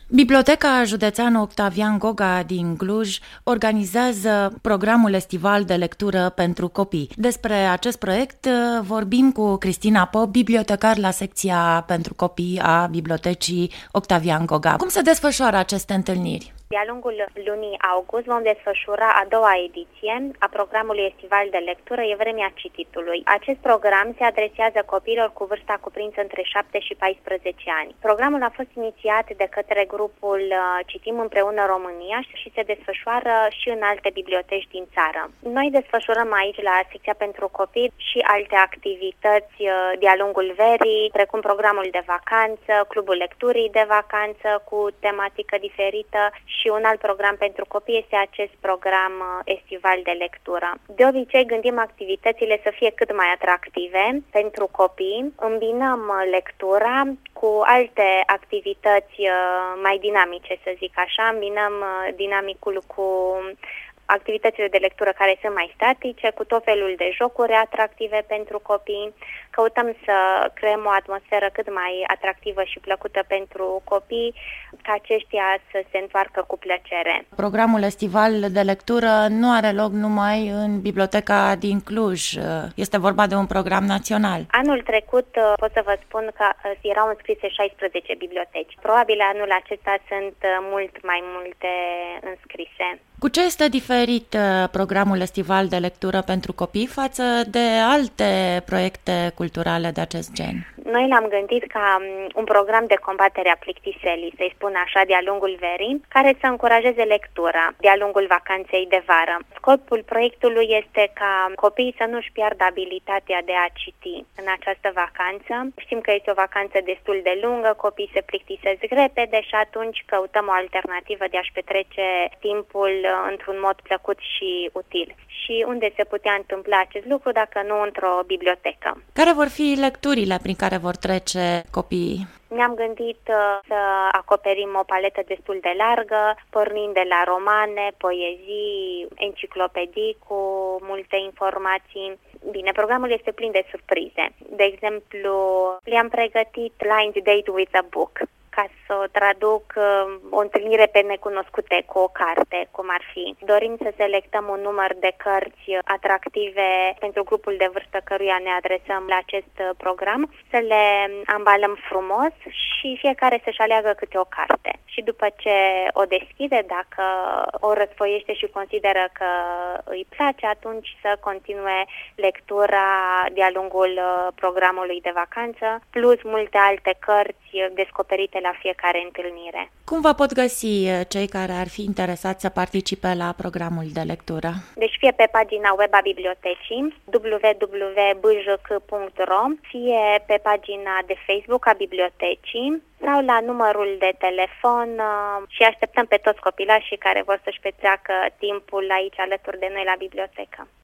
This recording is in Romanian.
Biblioteca Județeană Octavian Goga din Cluj organizează programul estival de lectură pentru copii. Despre acest proiect vorbim cu Cristina Pop, bibliotecar la secția pentru copii a Bibliotecii Octavian Goga. Cum se desfășoară aceste întâlniri? De-a lungul lunii august vom desfășura a doua ediție a programului estival de lectură E vremea cititului. Acest program se adresează copiilor cu vârsta cuprinsă între 7 și 14 ani. Programul a fost inițiat de către grupul Citim împreună România și se desfășoară și în alte biblioteci din țară. Noi desfășurăm aici la secția pentru copii și alte activități de-a lungul verii, precum programul de vacanță, clubul lecturii de vacanță cu tematică diferită. Și un alt program pentru copii este acest program estival de lectură. De obicei gândim activitățile să fie cât mai atractive pentru copii, îmbinăm lectura cu alte activități mai dinamice, să zic așa, îmbinăm dinamicul cu activitățile de lectură care sunt mai statice, cu tot felul de jocuri atractive pentru copii. Căutăm să creăm o atmosferă cât mai atractivă și plăcută pentru copii, ca aceștia să se întoarcă cu plăcere. Programul estival de lectură nu are loc numai în Biblioteca din Cluj. Este vorba de un program național. Anul trecut pot să vă spun că erau înscrise 16 biblioteci. Probabil anul acesta sunt mult mai multe înscrise. Cu ce este diferit programul estival de lectură pentru copii față de alte proiecte culturale de acest gen? Noi l-am gândit ca un program de combatere a plictiselii, să-i spun așa, de-a lungul verii, care să încurajeze lectura de-a lungul vacanței de vară. Scopul proiectului este ca copiii să nu-și piardă abilitatea de a citi în această vacanță. Știm că este o vacanță destul de lungă, copiii se plictisesc repede și atunci căutăm o alternativă de a-și petrece timpul într-un mod plăcut și util. Și unde se putea întâmpla acest lucru dacă nu într-o bibliotecă. Care vor fi lecturile prin care vor trece copiii? Ne-am gândit să acoperim o paletă destul de largă, pornind de la romane, poezii, enciclopedii cu multe informații. Bine, programul este plin de surprize. De exemplu, le-am pregătit Blind Date with a Book, ca să o traduc, o întâlnire pe necunoscute cu o carte, cum ar fi. Dorim să selectăm un număr de cărți atractive pentru grupul de vârstă căruia ne adresăm la acest program, să le ambalăm frumos și fiecare să-și aleagă câte o carte. Și după ce o deschide, dacă o răsfoiește și consideră că îi place, atunci să continue lectura de-a lungul programului de vacanță, plus multe alte cărți descoperite la fiecare întâlnire. Cum vă pot găsi cei care ar fi interesați să participe la programul de lectură? Deci fie pe pagina web a bibliotecii www.bjc.ro, fie pe pagina de Facebook a bibliotecii sau la numărul de telefon și așteptăm pe toți copilașii care vor să-și petreacă timpul aici alături de noi la bibliotecă.